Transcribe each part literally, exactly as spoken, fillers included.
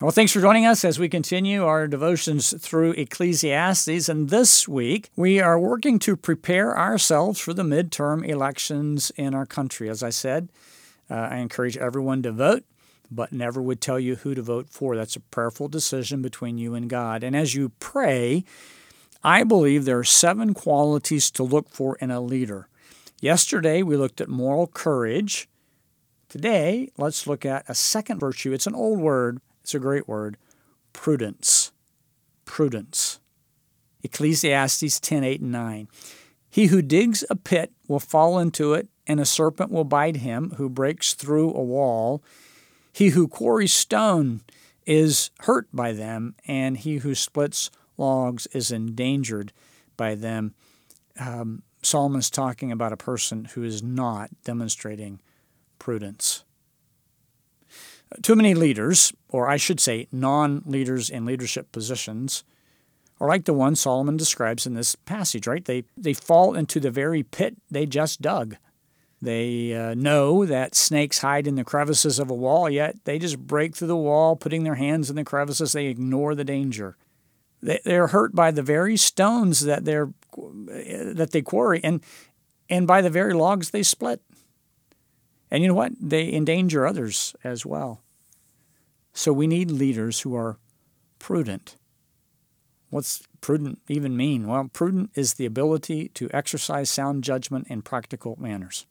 Well, thanks for joining us as we continue our devotions through Ecclesiastes. And this week, we are working to prepare ourselves for the midterm elections in our country. As I said, uh, I encourage everyone to vote, but never would tell you who to vote for. That's a prayerful decision between you and God. And as you pray, I believe there are seven qualities to look for in a leader. Yesterday, we looked at moral courage. Today, let's look at a second virtue. It's an old word. It's a great word. Prudence. Prudence. Ecclesiastes ten, eight, and nine. He who digs a pit will fall into it, and a serpent will bite him who breaks through a wall. He who quarries stone is hurt by them, and he who splits logs is endangered by them. Um, Solomon's talking about a person who is not demonstrating prudence. Too many leaders, or I should say non-leaders in leadership positions, are like the one Solomon describes in this passage, right? They they fall into the very pit they just dug. They uh, know that snakes hide in the crevices of a wall, yet they just break through the wall, putting their hands in the crevices. They ignore the danger. They, they're hurt by the very stones that they're that they quarry, and and by the very logs they split. And you know what? They endanger others as well. So we need leaders who are prudent. What's prudent even mean? Well, prudent is the ability to exercise sound judgment in practical manners.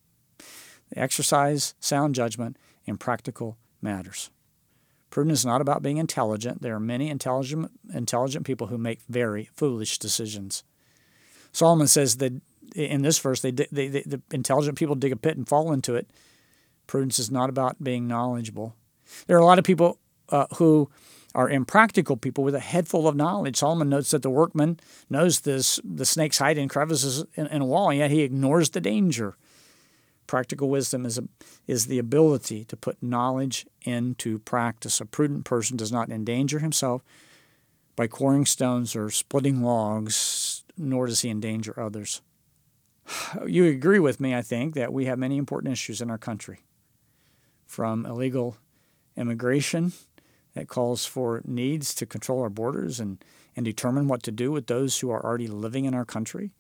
Exercise sound judgment in practical matters. Prudent is not about being intelligent. There are many intelligent, intelligent people who make very foolish decisions. Solomon says that in this verse, they, they, they, the intelligent people dig a pit and fall into it. Prudence is not about being knowledgeable. There are a lot of people uh, who are impractical people with a head full of knowledge. Solomon notes that the workman knows this, the snakes hide in crevices in, in a wall, and yet he ignores the danger. Practical wisdom is, a, is the ability to put knowledge into practice. A prudent person does not endanger himself by quarrying stones or splitting logs, nor does he endanger others. You agree with me, I think, that we have many important issues in our country, from illegal immigration that calls for needs to control our borders and, and determine what to do with those who are already living in our country.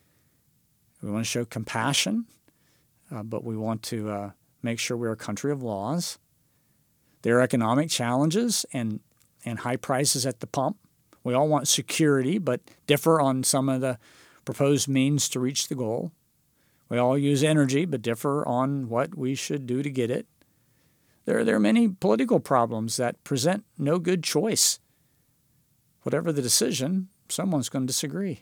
We want to show compassion, uh, but we want to uh, make sure we're a country of laws. There are economic challenges and, and high prices at the pump. We all want security, but differ on some of the proposed means to reach the goal. We all use energy, but differ on what we should do to get it. There, there are many political problems that present no good choice. Whatever the decision, someone's going to disagree.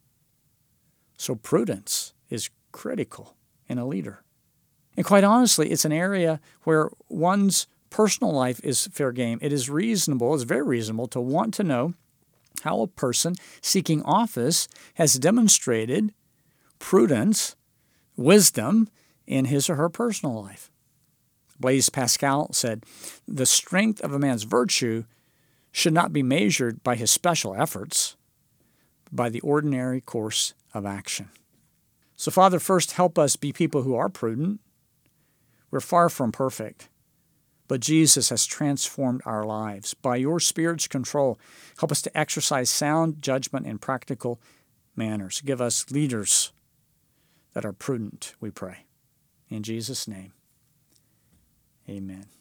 So prudence is critical in a leader. And quite honestly, it's an area where one's personal life is fair game. It is reasonable, it's very reasonable to want to know how a person seeking office has demonstrated prudence, wisdom in his or her personal life. Blaise Pascal said, "The strength of a man's virtue should not be measured by his special efforts, but by the ordinary course of action." So, Father, first help us be people who are prudent. We're far from perfect, but Jesus has transformed our lives. By your Spirit's control, help us to exercise sound judgment in practical manners. Give us leaders that are prudent, we pray. In Jesus' name, amen.